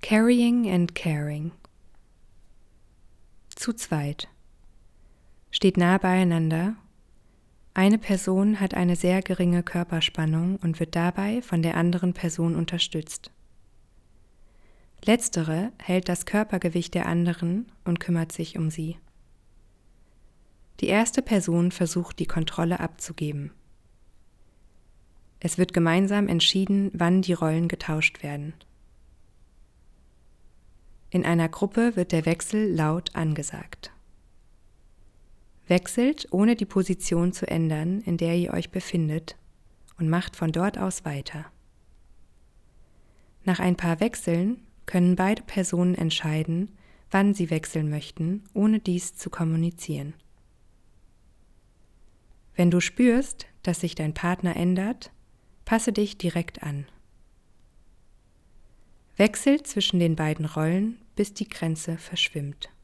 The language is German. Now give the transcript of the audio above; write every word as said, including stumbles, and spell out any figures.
Carrying and caring. Zu zweit. Steht nah beieinander. Eine Person hat eine sehr geringe Körperspannung und wird dabei von der anderen Person unterstützt. Letztere hält das Körpergewicht der anderen und kümmert sich um sie. Die erste Person versucht, die Kontrolle abzugeben. Es wird gemeinsam entschieden, wann die Rollen getauscht werden. In einer Gruppe wird der Wechsel laut angesagt. Wechselt, ohne die Position zu ändern, in der ihr euch befindet, und macht von dort aus weiter. Nach ein paar Wechseln können beide Personen entscheiden, wann sie wechseln möchten, ohne dies zu kommunizieren. Wenn du spürst, dass sich dein Partner ändert, passe dich direkt an. Wechselt zwischen den beiden Rollen, bis die Grenze verschwimmt.